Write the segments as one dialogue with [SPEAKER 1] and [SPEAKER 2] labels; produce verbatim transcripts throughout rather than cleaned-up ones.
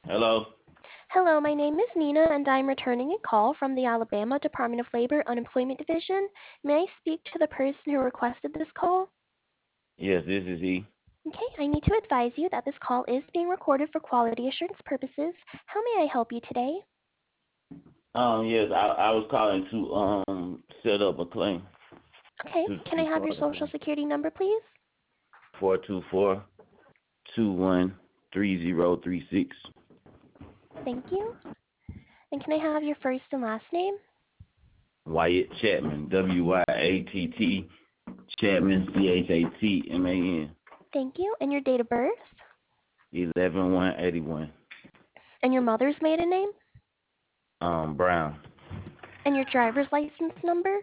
[SPEAKER 1] Hello.
[SPEAKER 2] Hello, my name is Nina, and I'm returning a call from the Alabama Department of Labor Unemployment Division. May I speak to the person who requested this call?
[SPEAKER 1] Yes, this is he.
[SPEAKER 2] Okay, I need to advise you that this call is being recorded for quality assurance purposes. How may I help you today?
[SPEAKER 1] Um, yes, I, I was calling to um set up a claim
[SPEAKER 2] Okay,
[SPEAKER 1] to
[SPEAKER 2] can I
[SPEAKER 1] to
[SPEAKER 2] have your
[SPEAKER 1] start a
[SPEAKER 2] social
[SPEAKER 1] claim.
[SPEAKER 2] security number, please?
[SPEAKER 1] Four two four two one three zero three six.
[SPEAKER 2] Thank you. And can I have your first and last name?
[SPEAKER 1] Wyatt Chapman. W Y A T T Chapman. C H A T M A N.
[SPEAKER 2] Thank you. And your date of birth?
[SPEAKER 1] Eleven one eighty one.
[SPEAKER 2] And your mother's maiden name?
[SPEAKER 1] Um, Brown.
[SPEAKER 2] And your driver's license number?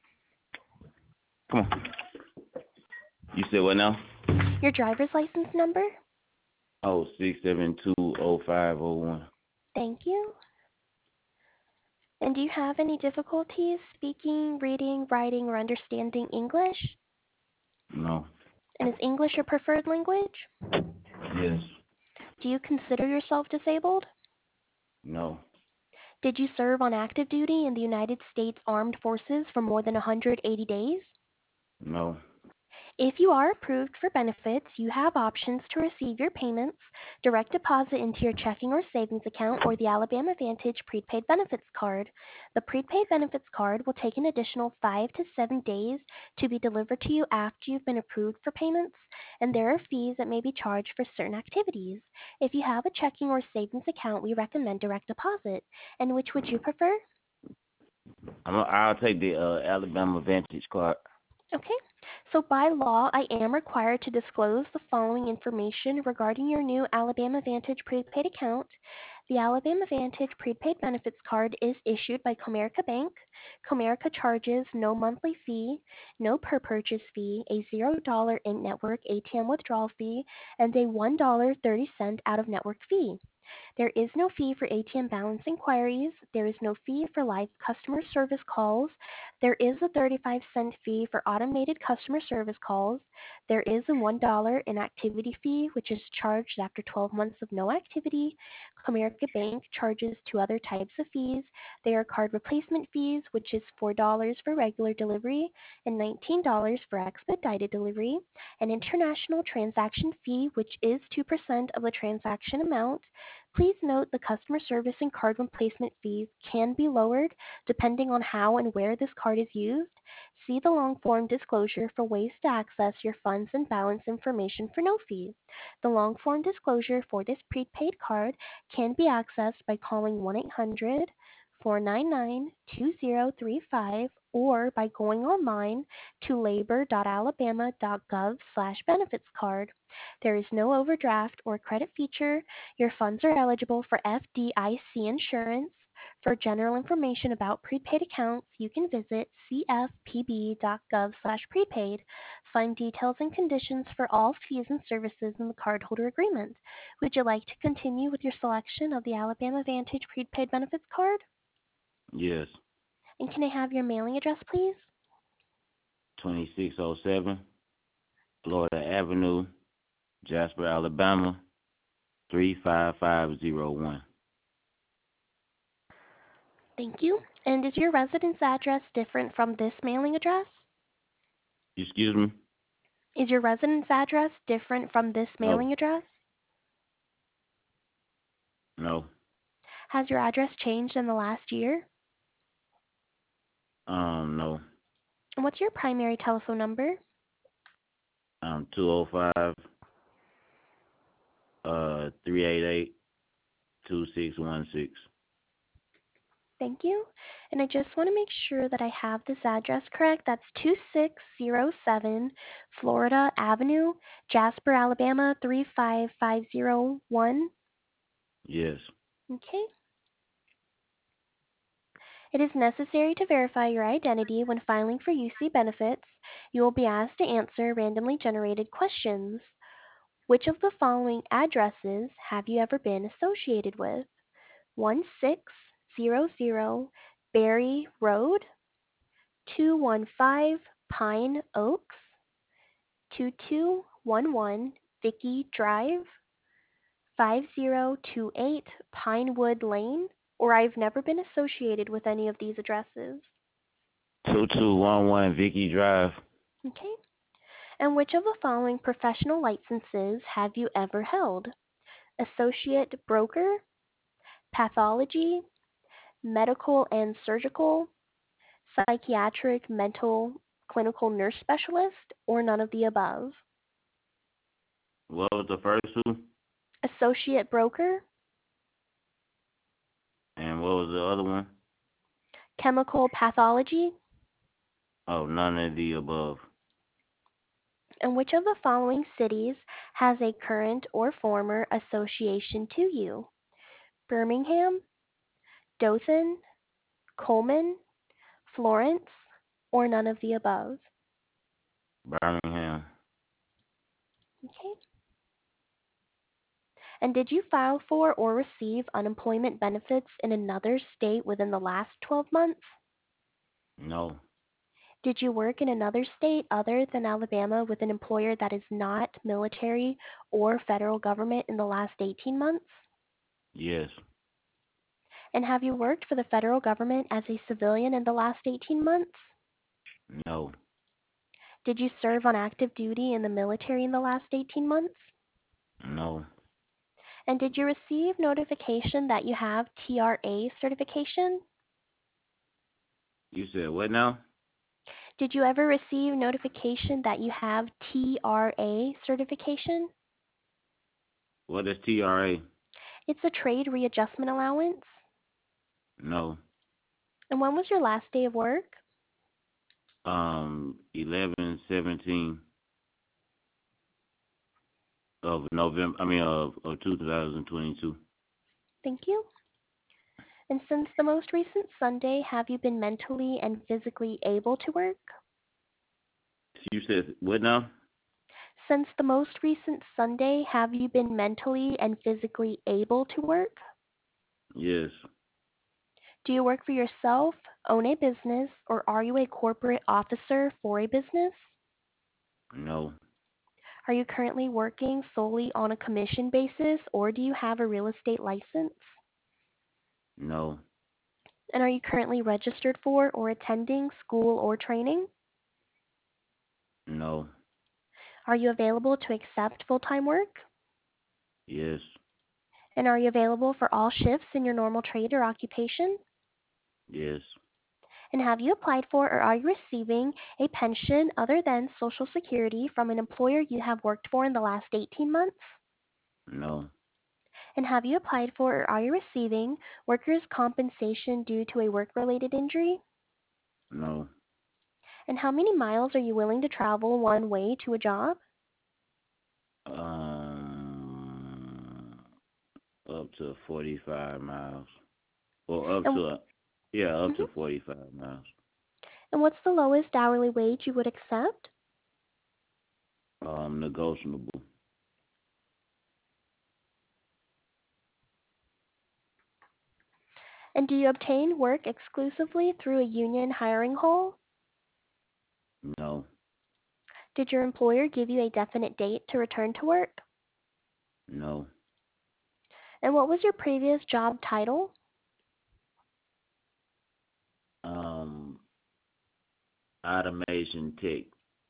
[SPEAKER 1] Come on. You said what now?
[SPEAKER 2] Your driver's license number?
[SPEAKER 1] Oh, six seven two oh five oh one.
[SPEAKER 2] Thank you. And do you have any difficulties speaking, reading, writing, or understanding English?
[SPEAKER 1] No.
[SPEAKER 2] And is English your preferred language?
[SPEAKER 1] Yes.
[SPEAKER 2] Do you consider yourself disabled?
[SPEAKER 1] No.
[SPEAKER 2] Did you serve on active duty in the United States Armed Forces for more than one hundred eighty days?
[SPEAKER 1] No.
[SPEAKER 2] If you are approved for benefits, you have options to receive your payments, direct deposit into your checking or savings account, or the Alabama Vantage prepaid benefits card. The prepaid benefits card will take an additional five to seven days to be delivered to you after you've been approved for payments, and there are fees that may be charged for certain activities. If you have a checking or savings account, we recommend direct deposit. And which would you prefer?
[SPEAKER 1] I'm, I'll take the uh, Alabama Vantage card.
[SPEAKER 2] Okay. So by law, I am required to disclose the following information regarding your new Alabama Vantage prepaid account. The Alabama Vantage prepaid benefits card is issued by Comerica Bank. Comerica charges no monthly fee, no per purchase fee, a zero dollars in-network A T M withdrawal fee, and a one dollar and thirty cents out-of-network fee. There is no fee for A T M balance inquiries. There is no fee for live customer service calls. There is a thirty-five cent fee for automated customer service calls. There is a one dollar inactivity fee, which is charged after twelve months of no activity. Comerica Bank charges two other types of fees. They are card replacement fees, which is four dollars for regular delivery and nineteen dollars for expedited delivery, an international transaction fee, which is two percent of the transaction amount. Please note the customer service and card replacement fees can be lowered depending on how and where this card is used. See the long form disclosure for ways to access your funds and balance information for no fee. The long form disclosure for this prepaid card can be accessed by calling one eight hundred four nine nine two zero three five or by going online to labor.alabama.gov slash benefits card. There is no overdraft or credit feature. Your funds are eligible for F D I C insurance. For general information about prepaid accounts, you can visit cfpb.gov slash prepaid. Find details and conditions for all fees and services in the cardholder agreement. Would you like to continue with your selection of the Alabama Vantage prepaid benefits card?
[SPEAKER 1] Yes.
[SPEAKER 2] And can I have your mailing address, please?
[SPEAKER 1] twenty-six oh seven Florida Avenue, Jasper, Alabama, three five five zero one.
[SPEAKER 2] Thank you. And is your residence address different from this mailing address?
[SPEAKER 1] Excuse me?
[SPEAKER 2] Is your residence address different from this
[SPEAKER 1] No.
[SPEAKER 2] mailing address?
[SPEAKER 1] No.
[SPEAKER 2] Has your address changed in the last year?
[SPEAKER 1] Um, no.
[SPEAKER 2] And what's your primary telephone number?
[SPEAKER 1] Um, two oh five, uh, three eight eight, two six one six.
[SPEAKER 2] Thank you. And I just want to make sure that I have this address correct. That's two six zero seven Florida Avenue, Jasper, Alabama three five five zero one.
[SPEAKER 1] Yes.
[SPEAKER 2] Okay. It is necessary to verify your identity when filing for U C benefits. You will be asked to answer randomly generated questions. Which of the following addresses have you ever been associated with? one six zero zero Berry Road, two one five Pine Oaks, two two one one Vicky Drive, five zero two eight Pinewood Lane, or I've never been associated with any of these addresses.
[SPEAKER 1] two two one one Vicky Drive.
[SPEAKER 2] Okay. And which of the following professional licenses have you ever held? Associate broker, pathology, medical and surgical, psychiatric, mental, clinical nurse specialist, or none of the above?
[SPEAKER 1] What was the first two?
[SPEAKER 2] Associate broker,
[SPEAKER 1] And what was the other one?
[SPEAKER 2] chemical pathology,
[SPEAKER 1] Oh, none of the above.
[SPEAKER 2] and which of the following cities has a current or former association to you? Birmingham, Dothan, Coleman, Florence, or none of the above?
[SPEAKER 1] Birmingham.
[SPEAKER 2] Okay. And did you file for or receive unemployment benefits in another state within the last twelve months?
[SPEAKER 1] No.
[SPEAKER 2] Did you work in another state other than Alabama with an employer that is not military or federal government in the last eighteen months?
[SPEAKER 1] Yes.
[SPEAKER 2] And have you worked for the federal government as a civilian in the last eighteen months?
[SPEAKER 1] No.
[SPEAKER 2] Did you serve on active duty in the military in the last eighteen months?
[SPEAKER 1] No.
[SPEAKER 2] And did you receive notification that you have T R A certification?
[SPEAKER 1] You said what now?
[SPEAKER 2] Did you ever receive notification that you have T R A certification?
[SPEAKER 1] What is T R A?
[SPEAKER 2] It's a trade readjustment allowance.
[SPEAKER 1] No.
[SPEAKER 2] And when was your last day of work?
[SPEAKER 1] Um, eleven seventeen of November. I mean, of of two thousand twenty-two.
[SPEAKER 2] Thank you. And since the most recent Sunday, have you been mentally and physically able to work?
[SPEAKER 1] You said what now?
[SPEAKER 2] Since the most recent Sunday, have you been mentally and physically able to work?
[SPEAKER 1] Yes.
[SPEAKER 2] Do you work for yourself, own a business, or are you a corporate officer for a business?
[SPEAKER 1] No.
[SPEAKER 2] Are you currently working solely on a commission basis, or do you have a real estate license?
[SPEAKER 1] No.
[SPEAKER 2] And are you currently registered for or attending school or training?
[SPEAKER 1] No.
[SPEAKER 2] Are you available to accept full-time work?
[SPEAKER 1] Yes.
[SPEAKER 2] And are you available for all shifts in your normal trade or occupation?
[SPEAKER 1] Yes.
[SPEAKER 2] And have you applied for or are you receiving a pension other than Social Security from an employer you have worked for in the last eighteen months?
[SPEAKER 1] No.
[SPEAKER 2] And have you applied for or are you receiving workers' compensation due to a work-related injury?
[SPEAKER 1] No.
[SPEAKER 2] And how many miles are you willing to travel one way to a job?
[SPEAKER 1] Um, up to forty-five miles. Or up
[SPEAKER 2] And,
[SPEAKER 1] to yeah, up
[SPEAKER 2] mhm.
[SPEAKER 1] to forty-five miles.
[SPEAKER 2] And what's the lowest hourly wage you would accept?
[SPEAKER 1] Um, negotiable.
[SPEAKER 2] And do you obtain work exclusively through a union hiring hall?
[SPEAKER 1] No.
[SPEAKER 2] Did your employer give you a definite date to return to work?
[SPEAKER 1] No.
[SPEAKER 2] And what was your previous job title?
[SPEAKER 1] Um, automation tech,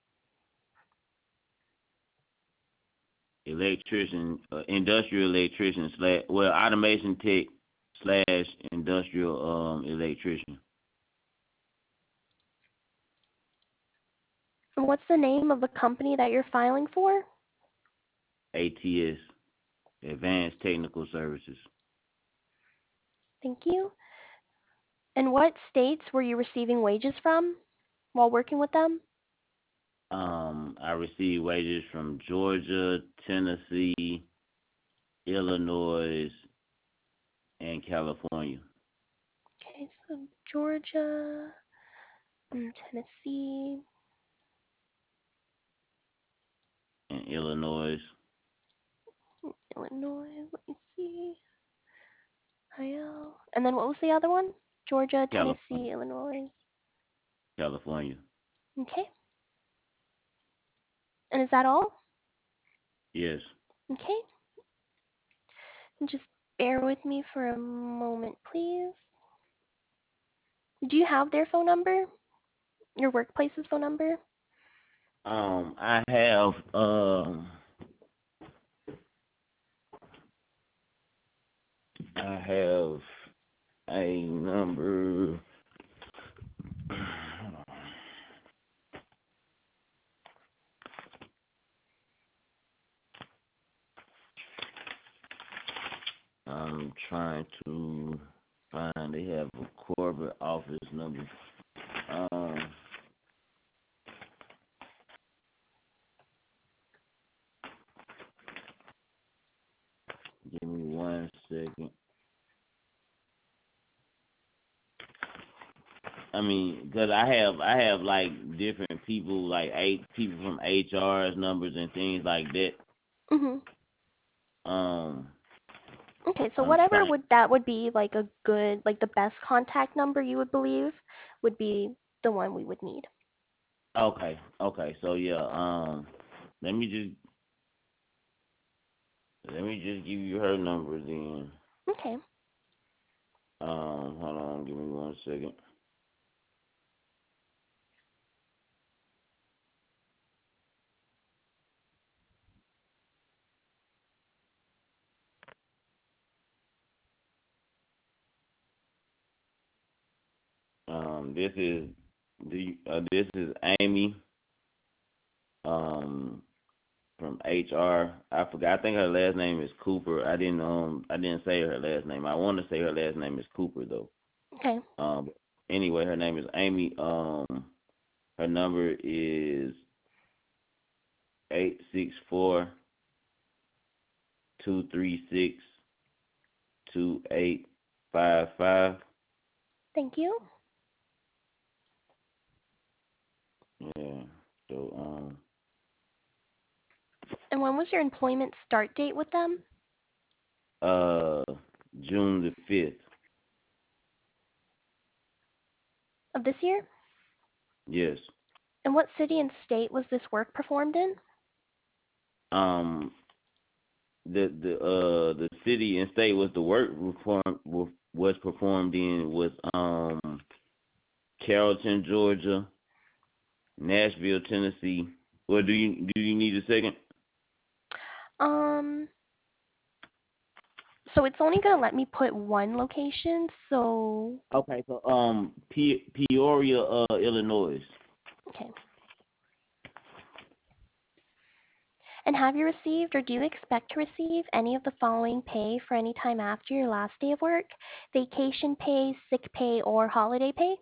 [SPEAKER 1] electrician, uh, industrial electrician slash well, automation tech slash industrial um electrician.
[SPEAKER 2] And what's the name of the company that you're filing for?
[SPEAKER 1] A T S, Advanced Technical Services.
[SPEAKER 2] Thank you. And what states were you receiving wages from while working with them?
[SPEAKER 1] Um, I received wages from Georgia, Tennessee, Illinois, and California.
[SPEAKER 2] Okay, so Georgia, mm, Tennessee,
[SPEAKER 1] And Illinois,
[SPEAKER 2] Illinois, let me see, Ohio. And then what was the other one? Georgia,
[SPEAKER 1] California,
[SPEAKER 2] Tennessee, Illinois.
[SPEAKER 1] California.
[SPEAKER 2] Okay. And is that all?
[SPEAKER 1] Yes.
[SPEAKER 2] Okay. Just bear with me for a moment, please. Do you have their phone number? Your workplace's phone number?
[SPEAKER 1] Um, I have um, I have a number. I'm trying to find. They have a corporate office number. Um, give me one second. I mean, cause I have I have like different people, like eight people from H R's numbers and things like that.
[SPEAKER 2] Mhm.
[SPEAKER 1] Um,
[SPEAKER 2] Okay, so
[SPEAKER 1] I'm
[SPEAKER 2] whatever
[SPEAKER 1] trying.
[SPEAKER 2] would that would be like a good, like the best contact number you would believe would be the one we would need.
[SPEAKER 1] Okay, okay. So yeah. Um, let me just let me just give you her number then.
[SPEAKER 2] Okay.
[SPEAKER 1] Um, hold on, give me one second. Um, this is the uh, this is Amy. Um, from H R. I forgot. I think her last name is Cooper. I didn't um I didn't say her last name. I want to say her last name is Cooper though.
[SPEAKER 2] Okay.
[SPEAKER 1] Um, anyway, her name is Amy. Um, her number is eight six four two three six two eight five five.
[SPEAKER 2] Thank you.
[SPEAKER 1] Yeah. So um
[SPEAKER 2] And when was your employment start date with them?
[SPEAKER 1] uh June the fifth.
[SPEAKER 2] Of this year?
[SPEAKER 1] Yes.
[SPEAKER 2] And what city and state was this work performed in?
[SPEAKER 1] Um the the uh the city and state was the work reform was performed in was um Carrollton, Georgia, Nashville, Tennessee. Well, do you do you need a second?
[SPEAKER 2] Um, so it's only gonna let me put one location, so
[SPEAKER 1] Okay, so um Pe- Peoria, uh, Illinois.
[SPEAKER 2] okay. And have you received or do you expect to receive any of the following pay for any time after your last day of work? Vacation pay, sick pay, or holiday pay?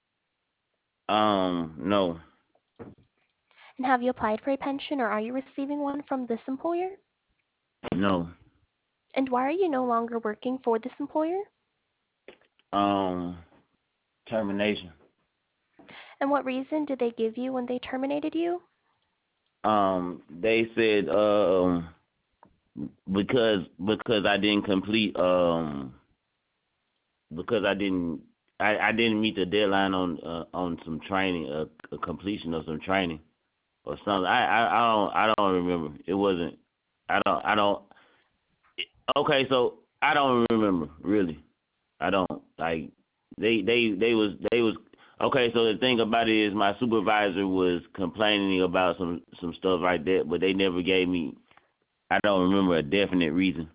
[SPEAKER 1] Um, no,
[SPEAKER 2] And have you applied for a pension or are you receiving one from this employer?
[SPEAKER 1] no.
[SPEAKER 2] And why are you no longer working for this employer?
[SPEAKER 1] Um, termination.
[SPEAKER 2] And what reason did they give you when they terminated you?
[SPEAKER 1] Um, they said um because because I didn't complete um because I didn't I, I didn't meet the deadline on uh, on some training, uh, a completion of some training or something. I, I I don't I don't remember. It wasn't. I don't I don't. Okay, so I don't remember really. I don't like they they they was they was okay. So the thing about it is my supervisor was complaining about some some stuff like that, but they never gave me. I don't remember a definite reason.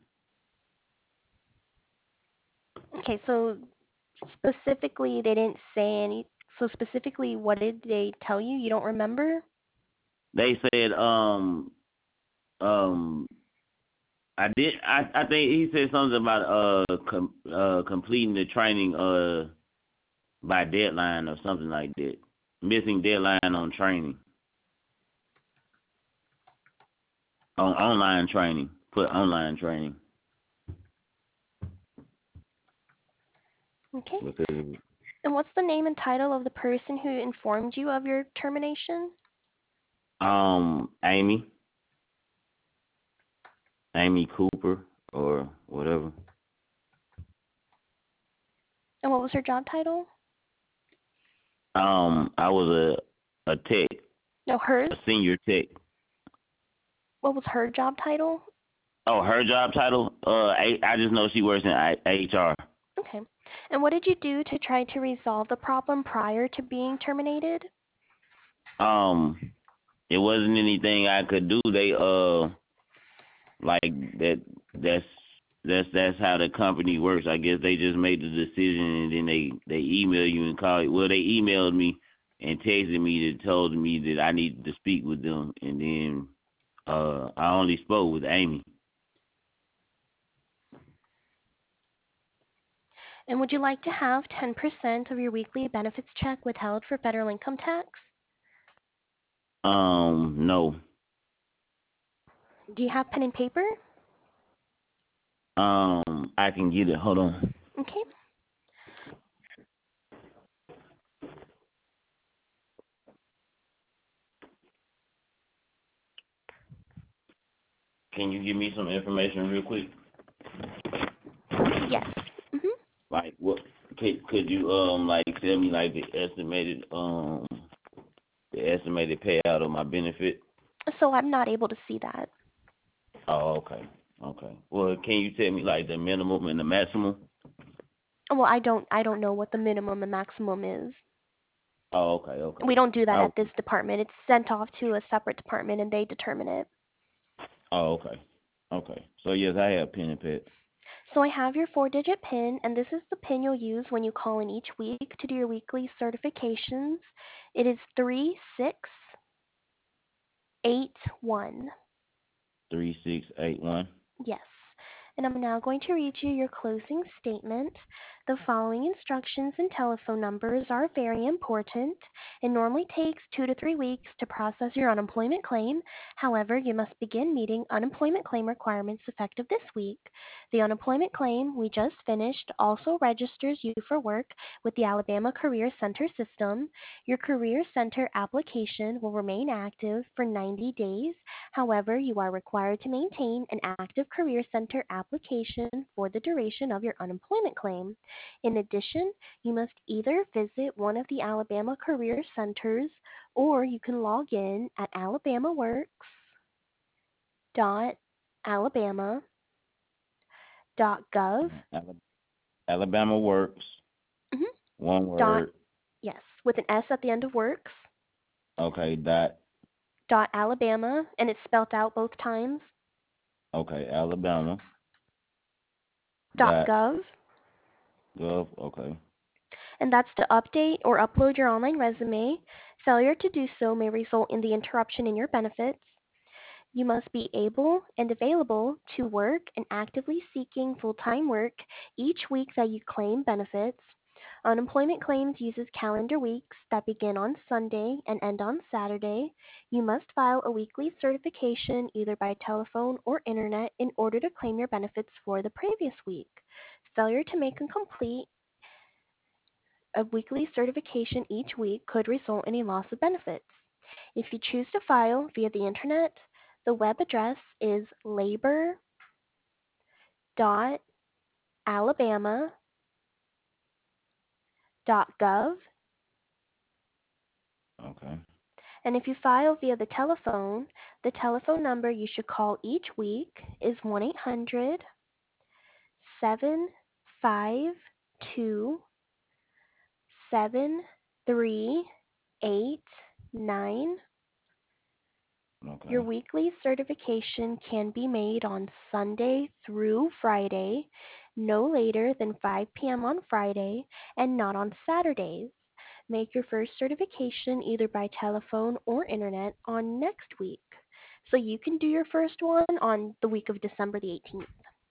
[SPEAKER 2] Okay, so specifically they didn't say any. So specifically, what did they tell you? You don't remember?
[SPEAKER 1] They said um um I did I I think he said something about uh com, uh completing the training uh by deadline or something like that. Missing deadline on training on online training. Put online training
[SPEAKER 2] Okay.
[SPEAKER 1] because
[SPEAKER 2] And what's the name and title of the person who informed you of your termination?
[SPEAKER 1] um Amy Amy Cooper or whatever.
[SPEAKER 2] And what was her job title?
[SPEAKER 1] Um, I was a a tech,
[SPEAKER 2] No, hers.
[SPEAKER 1] a senior tech.
[SPEAKER 2] What was her job title?
[SPEAKER 1] Oh, her job title? Uh, I, I just know she works in I- H R.
[SPEAKER 2] Okay. And what did you do to try to resolve the problem prior to being terminated?
[SPEAKER 1] Um, it wasn't anything I could do. They uh like that. That's that's that's how the company works. I guess they just made the decision and then they they email you and call you. Well, they emailed me and texted me that told me that I needed to speak with them, and then uh I only spoke with Amy.
[SPEAKER 2] And would you like to have ten percent of your weekly benefits check withheld for federal income tax?
[SPEAKER 1] Um, no.
[SPEAKER 2] Do you have pen and paper?
[SPEAKER 1] Um, I can get it. Hold on.
[SPEAKER 2] Okay.
[SPEAKER 1] Can you give me some information real quick?
[SPEAKER 2] Yes. Mhm.
[SPEAKER 1] Like what? Could could you um like tell me like the estimated um the estimated payout of my benefit?
[SPEAKER 2] So I'm not able to see that.
[SPEAKER 1] Oh, okay, okay. Well, can you tell me like the minimum and the maximum?
[SPEAKER 2] Well, I don't I don't know what the minimum and maximum is.
[SPEAKER 1] Oh, okay, okay.
[SPEAKER 2] We don't do that
[SPEAKER 1] I,
[SPEAKER 2] at this department. It's sent off to a separate department and they determine it.
[SPEAKER 1] oh, okay, okay. So yes, I have pen and pad.
[SPEAKER 2] So I have your four-digit PIN, and this is the PIN you'll use when you call in each week to do your weekly certifications. It is three six eight one.
[SPEAKER 1] Three six eight one.
[SPEAKER 2] Yes. And I'm now going to read you your closing statement. The following instructions and telephone numbers are very important. It normally takes two to three weeks to process your unemployment claim. However, you must begin meeting unemployment claim requirements effective this week. The unemployment claim we just finished also registers you for work with the Alabama Career Center system. Your Career Center application will remain active for ninety days. However, you are required to maintain an active Career Center application for the duration of your unemployment claim. In addition, you must either visit one of the Alabama Career Centers or you can log in at alabamaworks.alabama.gov.
[SPEAKER 1] Alabama Works.
[SPEAKER 2] Mhm.
[SPEAKER 1] One
[SPEAKER 2] Dot,
[SPEAKER 1] word.
[SPEAKER 2] yes, with an S at the end of works.
[SPEAKER 1] Okay. Dot.
[SPEAKER 2] Dot Alabama, and it's spelled out both times.
[SPEAKER 1] Okay. Alabama.
[SPEAKER 2] Dot
[SPEAKER 1] Dot
[SPEAKER 2] gov,
[SPEAKER 1] gov. Okay.
[SPEAKER 2] and that's to update or upload your online resume. Failure to do so may result in the interruption in your benefits. You must be able and available to work and actively seeking full-time work each week that you claim benefits. Unemployment claims uses calendar weeks that begin on Sunday and end on Saturday. You must file a weekly certification either by telephone or internet in order to claim your benefits for the previous week. Failure to make and complete a weekly certification each week could result in a loss of benefits. If you choose to file via the internet, the web address is labor.alabama.gov.
[SPEAKER 1] Okay.
[SPEAKER 2] And if you file via the telephone, the telephone number you should call each week is one eight hundred seven five two seven three eight nine. Your
[SPEAKER 1] Okay.
[SPEAKER 2] weekly certification can be made on Sunday through Friday, no later than five p m on Friday, and not on Saturdays. Make your first certification either by telephone or internet on next week. So you can do your first one on the week of December the eighteenth.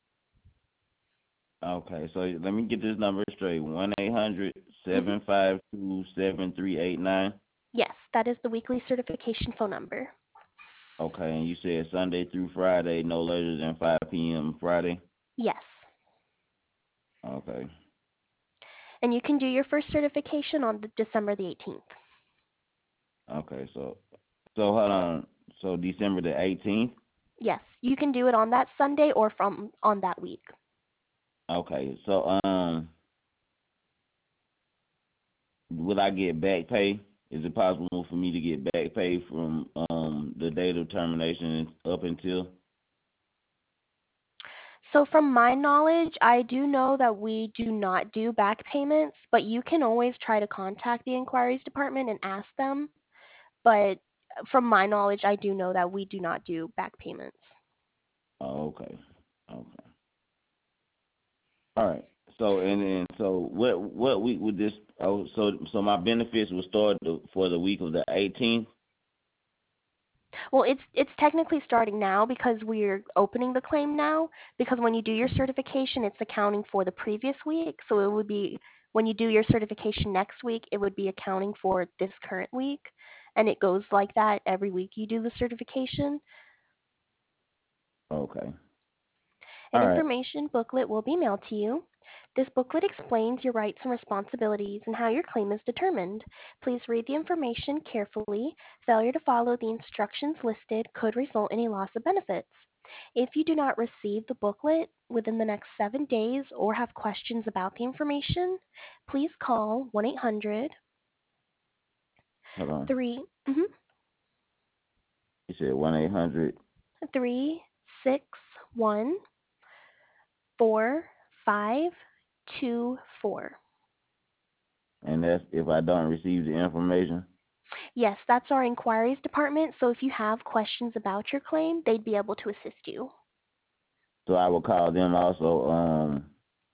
[SPEAKER 1] Okay, so let me get this number straight. One eight hundred
[SPEAKER 2] Mm-hmm.
[SPEAKER 1] seven five two seven three eight nine.
[SPEAKER 2] Yes, that is the weekly certification phone number.
[SPEAKER 1] Okay, and you said Sunday through Friday, no later than five p m Friday.
[SPEAKER 2] Yes.
[SPEAKER 1] Okay.
[SPEAKER 2] And you can do your first certification on the December the eighteenth.
[SPEAKER 1] Okay, so so hold on. So December the eighteenth.
[SPEAKER 2] Yes, you can do it on that Sunday or from on that week.
[SPEAKER 1] Okay, so um, will I get back pay? Is it possible for me to get back pay from um the date of termination up until?
[SPEAKER 2] So from my knowledge, I do know that we do not do back payments, but you can always try to contact the inquiries department and ask them. But from my knowledge, I do know that we do not do back payments.
[SPEAKER 1] Oh, okay. Okay. All right. So and then so what what week would this? Oh, so so my benefits will start the, for the week of the eighteenth.
[SPEAKER 2] Well, it's it's technically starting now because we're opening the claim now. Because when you do your certification, it's accounting for the previous week. So it would be when you do your certification next week, it would be accounting for this current week, and it goes like that every week you do the certification.
[SPEAKER 1] Okay.
[SPEAKER 2] An
[SPEAKER 1] All right.
[SPEAKER 2] information booklet will be mailed to you. This booklet explains your rights and responsibilities and how your claim is determined. Please read the information carefully. Failure to follow the instructions listed could result in a loss of benefits. If you do not receive the booklet within the next seven days or have questions about the information, please call one eight hundred
[SPEAKER 1] Hold on.
[SPEAKER 2] three mhm,
[SPEAKER 1] You said one eight hundred,
[SPEAKER 2] three six one four five two four.
[SPEAKER 1] and that's if I don't receive the information.
[SPEAKER 2] Yes, that's our inquiries department. So if you have questions about your claim, they'd be able to assist you.
[SPEAKER 1] So I will call them also um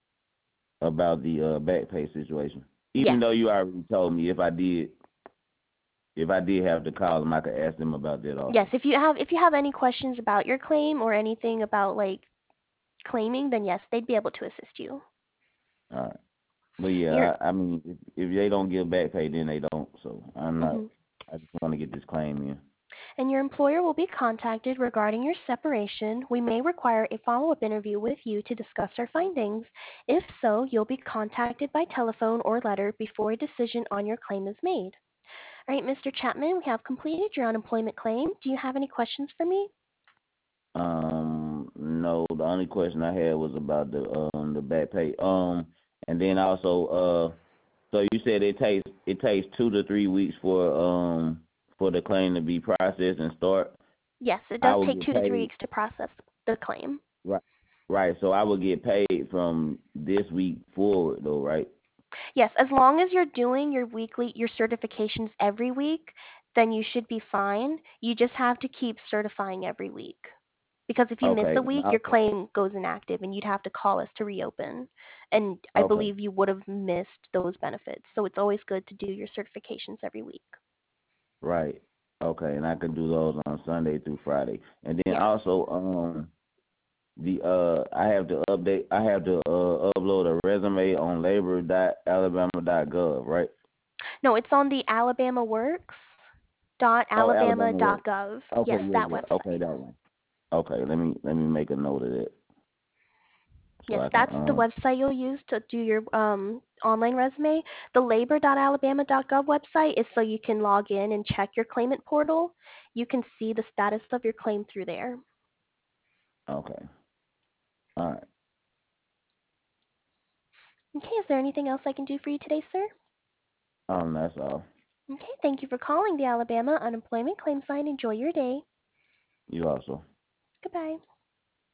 [SPEAKER 1] about the uh, back pay situation.
[SPEAKER 2] Yes.
[SPEAKER 1] Even though you already told me if I did if I did have to call them, I could ask them about that
[SPEAKER 2] Yes,
[SPEAKER 1] also.
[SPEAKER 2] if you have if you have any questions about your claim or anything about like claiming, then yes, they'd be able to assist you.
[SPEAKER 1] All right. But
[SPEAKER 2] Your
[SPEAKER 1] yeah, I, I mean, if, if they don't give back pay, then they don't. So I'm not.
[SPEAKER 2] mhm.
[SPEAKER 1] I just want to get this claim in.
[SPEAKER 2] And your employer will be contacted regarding your separation. We may require a follow-up interview with you to discuss our findings. If so, you'll be contacted by telephone or letter before a decision on your claim is made. All right, Mister Chapman, we have completed your unemployment claim. Do you have any questions for me?
[SPEAKER 1] Um, no, the only question I had was about the um the back pay. Um, and then also uh, so you said it takes it takes two to three weeks for um for the claim to be processed and start.
[SPEAKER 2] Yes, it
[SPEAKER 1] I
[SPEAKER 2] does
[SPEAKER 1] will
[SPEAKER 2] take
[SPEAKER 1] get
[SPEAKER 2] two to three
[SPEAKER 1] paid.
[SPEAKER 2] weeks to process the claim.
[SPEAKER 1] Right. Right. So I will get paid from this week forward, though, right?
[SPEAKER 2] Yes, as long as you're doing your weekly your certifications every week, then you should be fine. You just have to keep certifying every week. Because if you miss a
[SPEAKER 1] Okay. And
[SPEAKER 2] week, your
[SPEAKER 1] also,
[SPEAKER 2] claim goes inactive and you'd have to call us to reopen. And I
[SPEAKER 1] okay.
[SPEAKER 2] believe you would have missed those benefits. So it's always good to do your certifications every week.
[SPEAKER 1] Right. Okay. And I can do those on Sunday through Friday. And then
[SPEAKER 2] Yes.
[SPEAKER 1] also, um, the uh, I have to update. I have to uh upload a resume on labor dot alabama dot gov, right?
[SPEAKER 2] No, it's on the Alabama Works dot
[SPEAKER 1] Oh,
[SPEAKER 2] alabama
[SPEAKER 1] Alabama
[SPEAKER 2] dot
[SPEAKER 1] work.
[SPEAKER 2] gov.
[SPEAKER 1] Okay.
[SPEAKER 2] Yes,
[SPEAKER 1] Yeah.
[SPEAKER 2] that
[SPEAKER 1] Yeah. Okay.
[SPEAKER 2] website.
[SPEAKER 1] That one. Okay. Let me let me make a note of that so
[SPEAKER 2] Yes,
[SPEAKER 1] I can
[SPEAKER 2] that's the
[SPEAKER 1] um.
[SPEAKER 2] website you'll use to do your um, online resume. The labor dot alabama dot gov website is so you can log in and check your claimant portal. You can see the status of your claim through there.
[SPEAKER 1] Okay. All right.
[SPEAKER 2] Okay, is there anything else I can do for you today, sir?
[SPEAKER 1] Um. That's all.
[SPEAKER 2] Okay, thank you for calling the Alabama Unemployment Claims Line. Enjoy your day.
[SPEAKER 1] You also.
[SPEAKER 2] Goodbye.